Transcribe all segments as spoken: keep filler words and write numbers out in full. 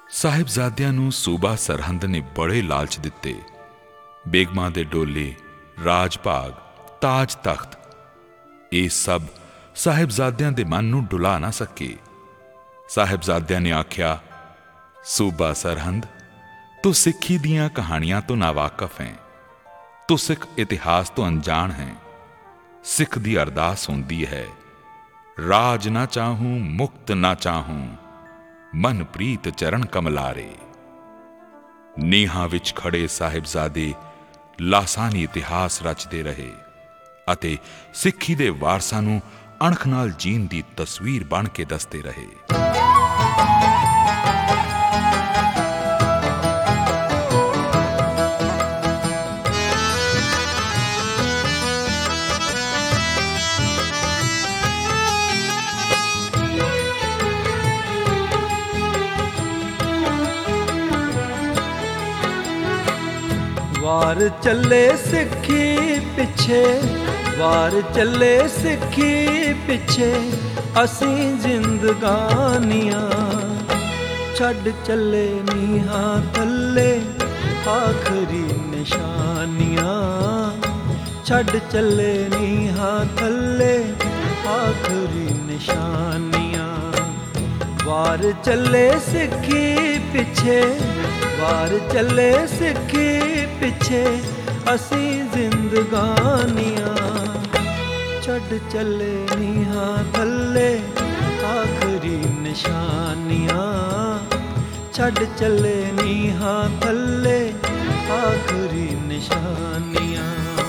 ਸਾਹਿਬਜ਼ਾਦਿਆਂ ਨੂੰ ਸੂਬਾ ਸਰਹੰਦ ਨੇ ਬੜੇ ਲਾਲਚ ਦਿੱਤੇ। ਬੇਗਮਾਂ ਦੇ ਡੋਲੇ, ਰਾਜ ਭਾਗ, ਤਾਜ ਤਖਤ, ਇਹ ਸਭ ਸਾਹਿਬਜ਼ਾਦਿਆਂ ਦੇ ਮਨ ਨੂੰ ਡੁਲਾ ਨਾ ਸਕੇ। ਸਾਹਿਬਜ਼ਾਦਿਆਂ ਨੇ ਆਖਿਆ, ਸੂਬਾ ਸਰਹੰਦ, ਤੂੰ ਸਿੱਖੀ ਦੀਆਂ ਕਹਾਣੀਆਂ ਤੋਂ ਨਾਵਾਕਫ ਹੈ, ਤੂੰ ਸਿੱਖ ਇਤਿਹਾਸ ਤੋਂ ਅਣਜਾਣ ਹੈ। ਸਿੱਖ ਦੀ ਅਰਦਾਸ ਹੁੰਦੀ ਹੈ, ਰਾਜ ਨਾ ਚਾਹੂੰ ਮੁਕਤ ਨਾ ਚਾਹੂੰ, ਮਨ ਪ੍ਰੀਤ ਚਰਨ ਕਮਲਾਰੇ। ਨੀਹਾਂ ਵਿੱਚ ਖੜੇ ਸਾਹਿਬਜ਼ਾਦੇ ਲਾਸਾਨੀ ਇਤਿਹਾਸ ਰਚਦੇ ਰਹੇ ਅਤੇ ਸਿੱਖੀ ਦੇ ਵਾਰਸਾਂ ਨੂੰ ਅਣਖ ਨਾਲ ਜੀਣ ਦੀ ਤਸਵੀਰ ਬਣ ਕੇ ਦੱਸਦੇ ਰਹੇ। ਵਾਰ ਚੱਲੇ ਸਿੱਖੀ ਪਿੱਛੇ, ਵਾਰ ਚੱਲੇ ਸਿੱਖੀ ਪਿੱਛੇ, ਅਸੀਂ ਜ਼ਿੰਦਗਾਨੀਆਂ ਛੱਡ ਚੱਲੇ ਨੀਹਾਂ ਥੱਲੇ ਆਖਰੀ ਨਿਸ਼ਾਨੀਆਂ, ਛੱਡ ਚੱਲੇ ਨੀਹਾਂ ਥੱਲੇ ਆਖਰੀ ਨਿਸ਼ਾਨੀਆਂ। ਵਾਰ ਚੱਲੇ ਸਿੱਖੀ ਪਿੱਛੇ, ਵਾਰ ਚੱਲੇ ਸਿੱਖੀ ਪਿੱਛੇ, ਅਸੀਂ ਜ਼ਿੰਦਗਾਨੀਆਂ ਛੱਡ ਚੱਲੇ ਨੀਹਾਂ ਥੱਲੇ ਆਖਰੀ ਨਿਸ਼ਾਨੀਆਂ, ਛੱਡ ਚੱਲੇ ਨੀਹਾਂ ਥੱਲੇ ਆਖਰੀ ਨਿਸ਼ਾਨੀਆਂ।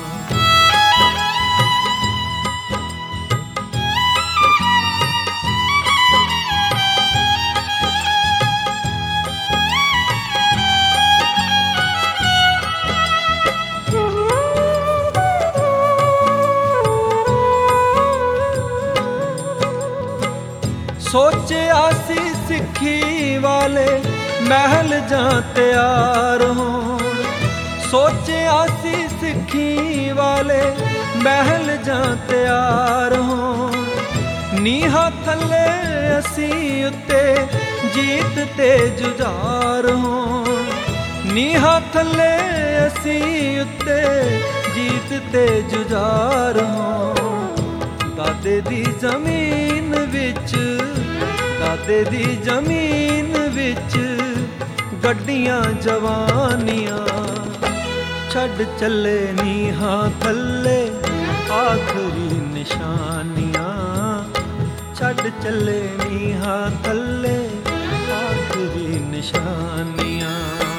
ਸੋਚਿਆ ਸੀ ਸਿੱਖੀ ਵਾਲੇ ਮਹਿਲ ਜਾਂ ਤਿਆਰ ਹੋਣ, ਸੋਚਿਆ ਸੀ ਸਿੱਖੀ ਵਾਲੇ ਮਹਿਲ ਜਾਂ ਤਿਆਰ ਹੋਣ, ਨੀਹਾਂ ਥੱਲੇ ਅਸੀਂ ਉੱਤੇ ਜੀਤ ਤੇ ਜੁਝਾਰ ਹੋਣ, ਨੀਹਾਂ ਥੱਲੇ ਅਸੀਂ ਉੱਤੇ ਜੀਤ ਤੇ ਜੁਝਾਰ ਹੋਣ। ਦਾਦੇ ਦੀ ਜ਼ਮੀਨ ਵਿੱਚ, ਦਾਦੇ ਦੀ ਜ਼ਮੀਨ ਵਿੱਚ ਗੱਡੀਆਂ ਜਵਾਨੀਆਂ, ਛੱਡ ਚੱਲੇ ਨੀਹਾਂ ਥੱਲੇ ਆਖਰੀ ਨਿਸ਼ਾਨੀਆਂ, ਛੱਡ ਚੱਲੇ ਨੀਹਾਂ ਥੱਲੇ ਆਖਰੀ ਨਿਸ਼ਾਨੀਆਂ।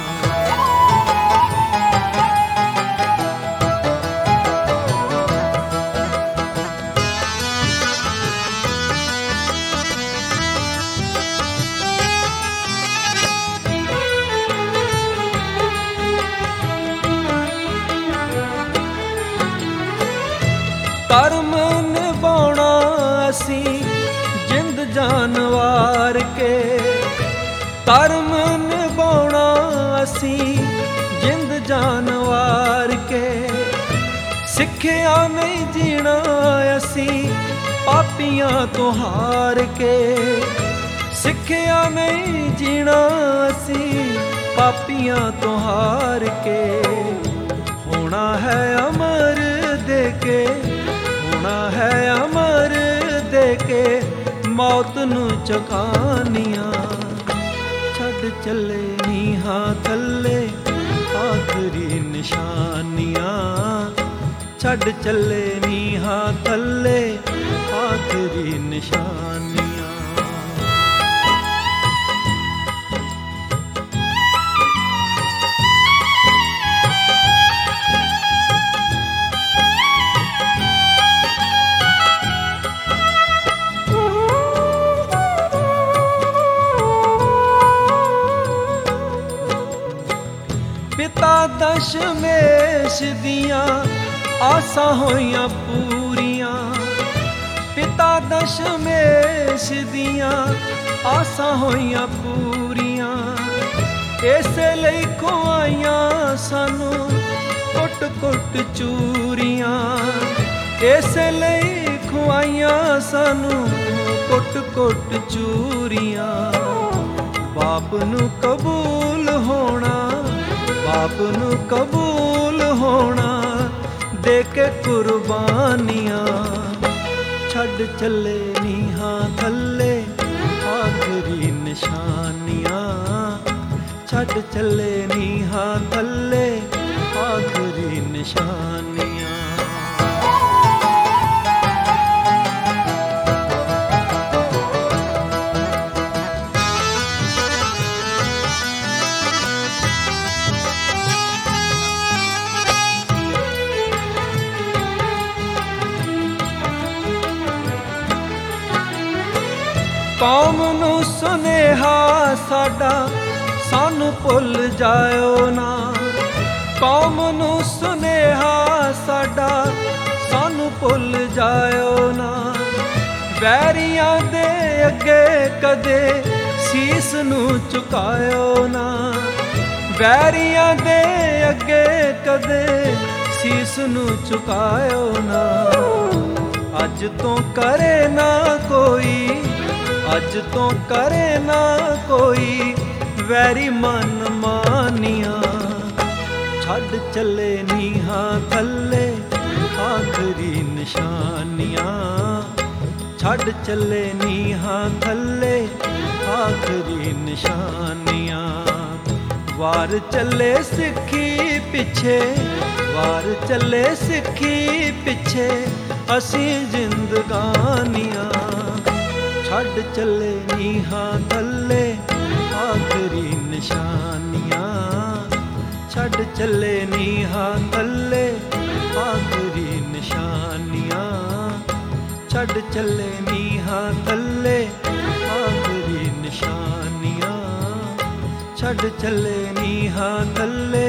ਧਰਮ ਨਿਭਾਉਣਾ ਅਸੀਂ ਜਿੰਦ ਜਾਨ ਵਾਰ ਕੇ, ਧਰਮ ਨਿਭਾਉਣਾ ਅਸੀਂ ਜਿੰਦ ਜਾਨ ਵਾਰ ਕੇ, ਸਿੱਖਿਆ ਨਹੀਂ ਜੀਣਾ ਅਸੀਂ ਪਾਪੀਆਂ ਤੋਂ ਹਾਰ ਕੇ, ਸਿੱਖਿਆ ਨਹੀਂ ਜੀਣਾ ਅਸੀਂ ਪਾਪੀਆਂ ਤੋਂ ਹਾਰ ਕੇ। ਹੋਣਾ ਹੈ ਅਮਰ ਦੇ ਕੇ, ਹੋਣਾ ਹੈ ਅਮਰ ਦੇ ਕੇ, ਮੌਤ ਨੂੰ ਚੁਕਾਨੀਆਂ, ਛੱਡ ਚੱਲੇ ਨੀਹਾਂ ਥੱਲੇ ਆਖਰੀ ਨਿਸ਼ਾਨੀਆਂ, ਛੱਡ ਚੱਲੇ ਨੀਹਾਂ ਥੱਲੇ ਆਖਰੀ ਨਿਸ਼ਾਨੀਆਂ। ਪਿਤਾ ਦਸ਼ਮੇਸ਼ ਦੀਆਂ ਆਸਾਂ ਹੋਈਆਂ ਪੂਰੀਆਂ, ਪਿਤਾ ਦਸ਼ਮੇਸ਼ ਦੀਆਂ ਆਸਾਂ ਹੋਈਆਂ ਪੂਰੀਆਂ, ਇਸੇ ਲਈ ਖੁਆਈਆਂ ਸਾਨੂੰ ਕੁੱਟ ਕੁੱਟ ਚੂਰੀਆਂ, ਇਸੇ ਲਈ ਖੁਆਈਆਂ ਸਾਨੂੰ ਕੁੱਟ ਕੁੱਟ ਚੂਰੀਆਂ। ਬਾਪ ਨੂੰ ਕਬੂਲ ਹੋਣਾ, ਬਾਪ ਨੂੰ ਕਬੂਲ ਹੋਣਾ, ਦੇ ਕੇ ਕੁਰਬਾਨੀਆਂ। ਛੱਡ ਚੱਲੇ ਨੀਹਾਂ ਥੱਲੇ ਆਖਰੀ ਨਿਸ਼ਾਨੀਆਂ, ਛੱਡ ਚੱਲੇ ਨੀਹਾਂ ਥੱਲੇ ਆਖਰੀ ਨਿਸ਼ਾਨੀਆਂ। ਕੌਮ ਨੂੰ ਸੁਨੇਹਾ ਸਾਡਾ ਸਾਨੂੰ ਭੁੱਲ ਜਾਇਓ ਨਾ, ਕੌਮ ਨੂੰ ਸੁਨੇਹਾ ਸਾਡਾ ਸਾਨੂੰ ਭੁੱਲ ਜਾਇਓ ਨਾ। ਵੈਰੀਆਂ ਦੇ ਅੱਗੇ ਕਦੇ ਸੀਸ ਨੂੰ ਝੁਕਾਇਓ ਨਾ, ਵੈਰੀਆਂ ਦੇ ਅੱਗੇ ਕਦੇ ਸੀਸ ਨੂੰ ਝੁਕਾਇਓ ਨਾ। ਅੱਜ ਤੋਂ ਕਰੇ ਨਾ ਕੋਈ, ਅੱਜ ਤੋਂ ਕਰੇ ਨਾ ਕੋਈ ਵੈਰੀ ਮਨ ਮਾਨੀਆਂ। ਛੱਡ ਚੱਲੇ ਨੀਹਾਂ ਥੱਲੇ ਆਖਰੀ ਨਿਸ਼ਾਨੀਆਂ, ਛੱਡ ਚੱਲੇ ਨੀਹਾਂ ਥੱਲੇ ਆਖਰੀ ਨਿਸ਼ਾਨੀਆਂ। ਵਾਰ ਚੱਲੇ ਸਿੱਖੀ ਪਿੱਛੇ, ਵਾਰ ਚੱਲੇ ਸਿੱਖੀ ਪਿੱਛੇ ਅਸੀਂ ਜ਼ਿੰਦਗਾਨੀਆਂ। ਛੱਡ ਚੱਲੇ ਨੀਹਾਂ ਥੱਲੇ ਆਖਰੀ ਨਿਸ਼ਾਨੀਆਂ, ਛੱਡ ਚੱਲੇ ਨੀਹਾਂ ਥੱਲੇ ਆਖਰੀ ਨਿਸ਼ਾਨੀਆਂ, ਛੱਡ ਚੱਲੇ ਨੀਹਾਂ ਥੱਲੇ ਆਖਰੀ ਨਿਸ਼ਾਨੀਆਂ, ਛੱਡ ਚੱਲੇ ਨੀਹਾਂ ਥੱਲੇ